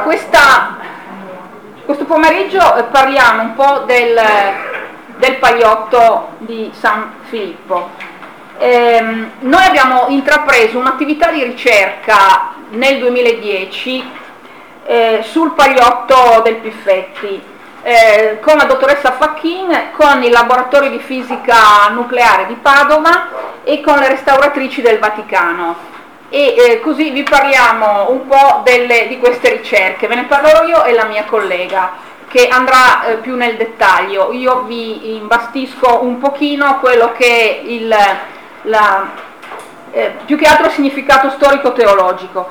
questo pomeriggio parliamo un po' del Paiotto di San Filippo. Noi abbiamo intrapreso un'attività di ricerca nel 2010 sul Paiotto del Piffetti con la dottoressa Facchin, con il laboratorio di fisica nucleare di Padova e con le restauratrici del Vaticano. E così vi parliamo un po' di queste ricerche. Ve ne parlerò io e la mia collega, che andrà più nel dettaglio. Io vi imbastisco un pochino quello che è più che altro il significato storico-teologico.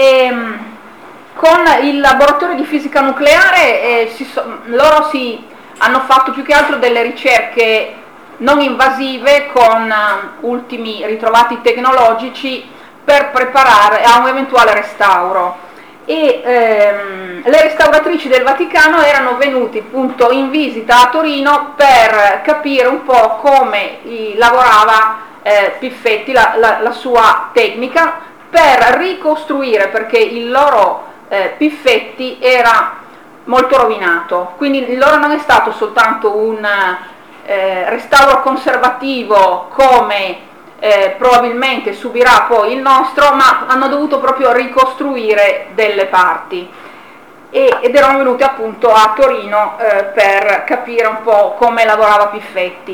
Con il laboratorio di fisica nucleare loro hanno fatto più che altro delle ricerche non invasive con ultimi ritrovati tecnologici per preparare a un eventuale restauro, e le restauratrici del Vaticano erano venuti appunto in visita a Torino per capire un po' come lavorava Piffetti, la sua tecnica, per ricostruire, perché il loro Piffetti era molto rovinato, quindi il loro non è stato soltanto un restauro conservativo come probabilmente subirà poi il nostro, ma hanno dovuto proprio ricostruire delle parti ed erano venuti appunto a Torino per capire un po' come lavorava Piffetti,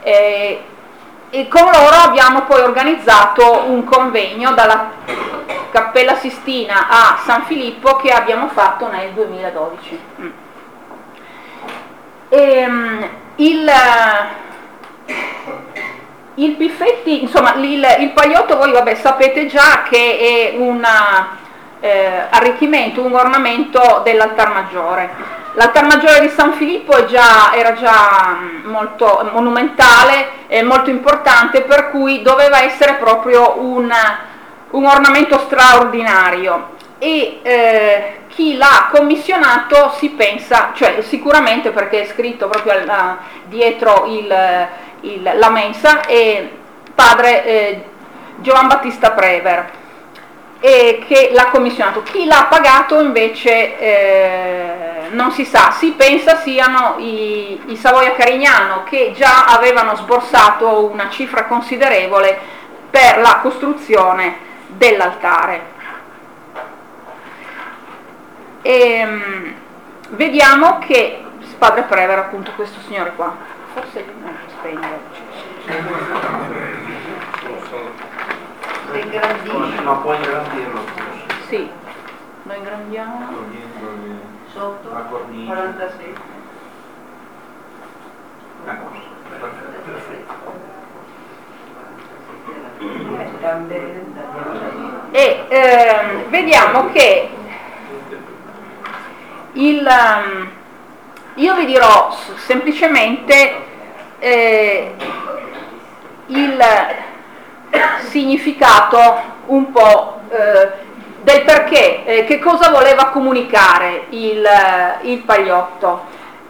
e con loro abbiamo poi organizzato un convegno dalla Cappella Sistina a San Filippo che abbiamo fatto nel 2012. Il Piffetti, insomma, il Paiotto voi sapete già che è un arricchimento, un ornamento dell'altar maggiore. L'altar maggiore di San Filippo era già molto monumentale e molto importante, per cui doveva essere proprio un ornamento straordinario, e chi l'ha commissionato si pensa, cioè sicuramente perché è scritto proprio dietro la mensa, è padre Giovan Battista Prever, che l'ha commissionato. Chi l'ha pagato invece non si sa, si pensa siano i Savoia Carignano, che già avevano sborsato una cifra considerevole per la costruzione dell'altare. Vediamo che padre Prever, appunto, questo signore qua, forse non spegne. Ma puoi ingrandirlo? Sì, lo ingrandiamo. Sotto la cornice. 46. E vediamo che io vi dirò semplicemente il significato un po' del perché, che cosa voleva comunicare il Paiotto.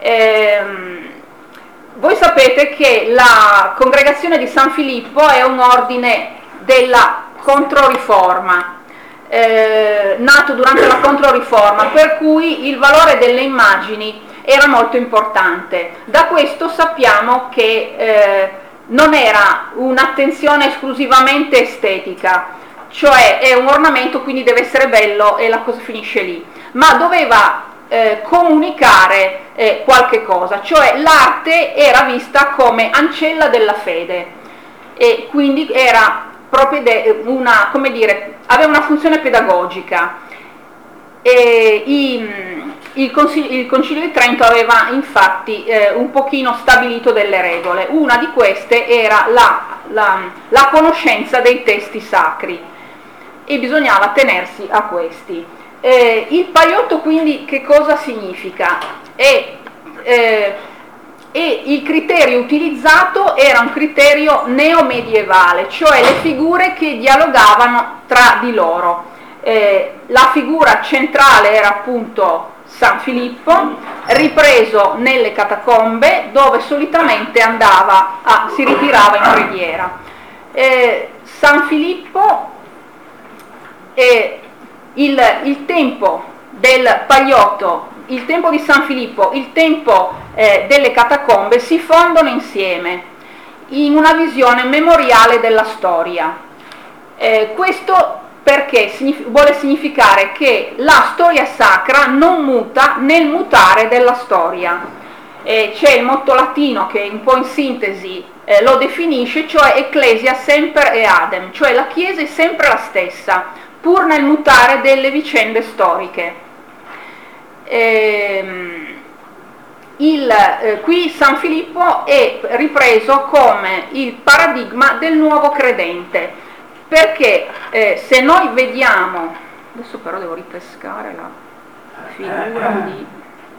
Voi sapete che la congregazione di San Filippo è un ordine della Controriforma, nato durante la Controriforma, per cui il valore delle immagini era molto importante. Da questo sappiamo che non era un'attenzione esclusivamente estetica, cioè è un ornamento, quindi deve essere bello e la cosa finisce lì, ma doveva comunicare qualche cosa, cioè l'arte era vista come ancella della fede, e quindi era proprio aveva una funzione pedagogica. Il Concilio di Trento aveva infatti un pochino stabilito delle regole. Una di queste era la conoscenza dei testi sacri, e bisognava tenersi a questi. Il Paiotto quindi che cosa significa? E il criterio utilizzato era un criterio neomedievale, cioè le figure che dialogavano tra di loro. La figura centrale era appunto San Filippo, ripreso nelle catacombe, dove solitamente si ritirava in preghiera. San Filippo, il tempo del Pagliotto, il tempo di San Filippo, il tempo delle catacombe si fondono insieme in una visione memoriale della storia. Questo perché vuole significare che la storia sacra non muta nel mutare della storia. C'è il motto latino che un po' in sintesi lo definisce, cioè ecclesia semper eadem, cioè la Chiesa è sempre la stessa, pur nel mutare delle vicende storiche. Qui San Filippo è ripreso come il paradigma del nuovo credente, perché se noi vediamo, adesso però devo ripescare la figura di...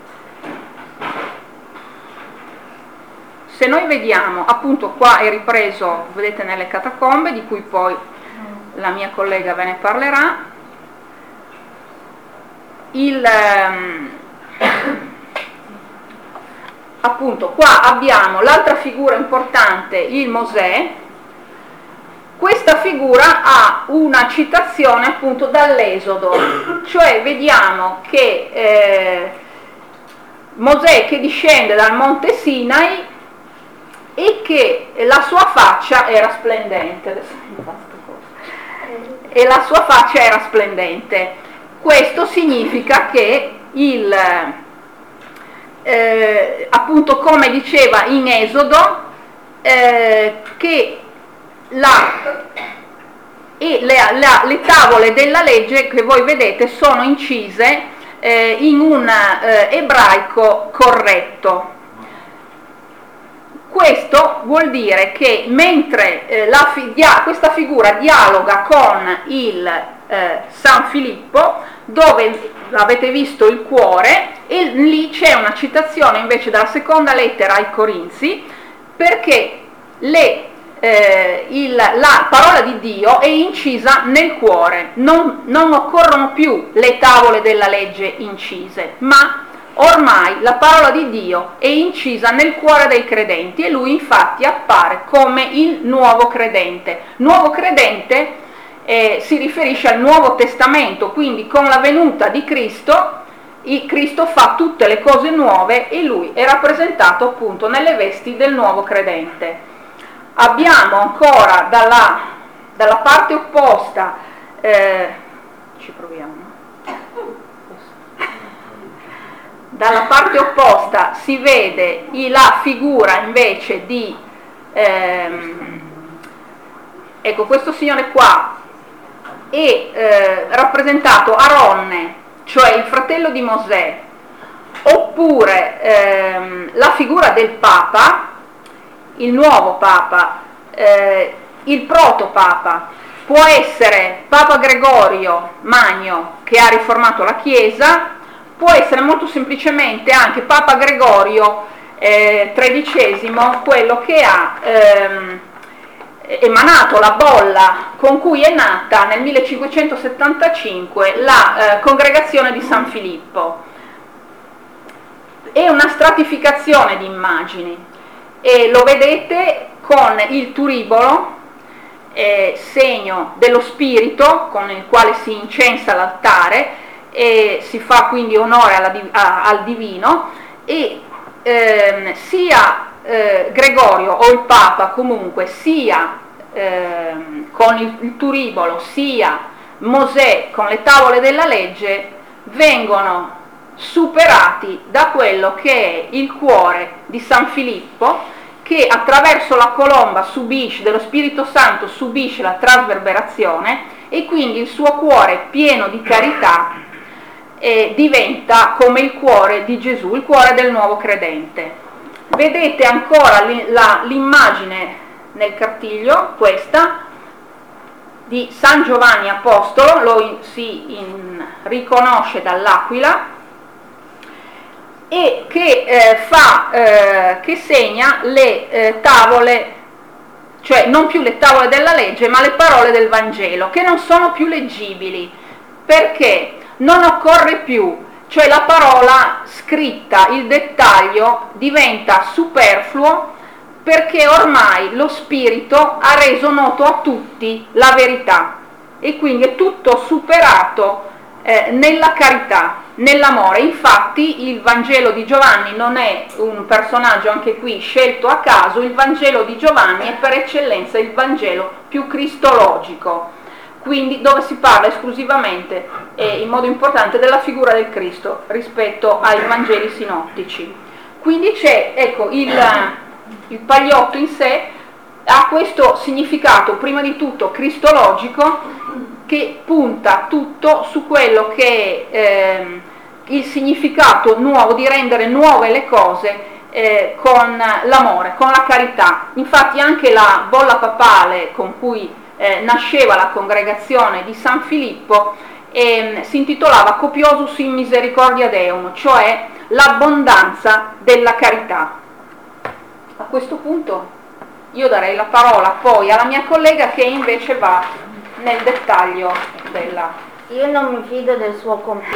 Se noi vediamo, appunto qua è ripreso, vedete, nelle catacombe, di cui poi la mia collega ve ne parlerà, appunto qua abbiamo l'altra figura importante, il Mosè. Questa figura ha una citazione appunto dall'Esodo, cioè vediamo che Mosè che discende dal monte Sinai e che la sua faccia era splendente. E la sua faccia era splendente. Questo significa che appunto, come diceva in Esodo, che le tavole della legge che voi vedete sono incise in un ebraico corretto. Questo vuol dire che mentre questa figura dialoga con il San Filippo, dove avete visto il cuore, e lì c'è una citazione invece dalla seconda lettera ai Corinzi, perché la parola di Dio è incisa nel cuore, non occorrono più le tavole della legge incise, ma ormai la parola di Dio è incisa nel cuore dei credenti, e lui infatti appare come il nuovo credente. Nuovo credente si riferisce al Nuovo Testamento, quindi con la venuta di Cristo, Cristo fa tutte le cose nuove e lui è rappresentato appunto nelle vesti del nuovo credente. Abbiamo ancora dalla parte opposta, ci proviamo. Dalla parte opposta si vede la figura invece di, ecco, questo signore qua è rappresentato Aronne, cioè il fratello di Mosè, oppure la figura del Papa, il nuovo Papa, il protopapa. Può essere Papa Gregorio Magno, che ha riformato la Chiesa, può essere molto semplicemente anche Papa Gregorio XIII, quello che ha emanato la bolla con cui è nata nel 1575 la congregazione di San Filippo. È una stratificazione di immagini e lo vedete con il turibolo, segno dello spirito con il quale si incensa l'altare e si fa quindi onore al divino, e sia Gregorio o il Papa comunque, sia con il turibolo, sia Mosè con le tavole della legge, vengono superati da quello che è il cuore di San Filippo, che attraverso la colomba dello Spirito Santo subisce la trasverberazione, e quindi il suo cuore pieno di carità diventa come il cuore di Gesù, il cuore del nuovo credente. Vedete ancora l'immagine nel cartiglio, questa di San Giovanni Apostolo, si riconosce dall'aquila, e che segna le tavole, cioè non più le tavole della legge, ma le parole del Vangelo, che non sono più leggibili, perché non occorre più, cioè la parola scritta, il dettaglio diventa superfluo, perché ormai lo Spirito ha reso noto a tutti la verità, e quindi è tutto superato nella carità, nell'amore. Infatti il Vangelo di Giovanni non è un personaggio anche qui scelto a caso, il Vangelo di Giovanni è per eccellenza il Vangelo più cristologico, quindi dove si parla esclusivamente e in modo importante della figura del Cristo rispetto ai Vangeli sinottici. Quindi c'è, ecco, il pagliotto in sé ha questo significato prima di tutto cristologico, che punta tutto su quello che è il significato nuovo di rendere nuove le cose con l'amore, con la carità. Infatti anche la bolla papale con cui nasceva la congregazione di San Filippo si intitolava Copiosus in Misericordia Deum, cioè l'abbondanza della carità. A questo punto io darei la parola poi alla mia collega che invece va nel dettaglio della... Io non mi fido del suo computer.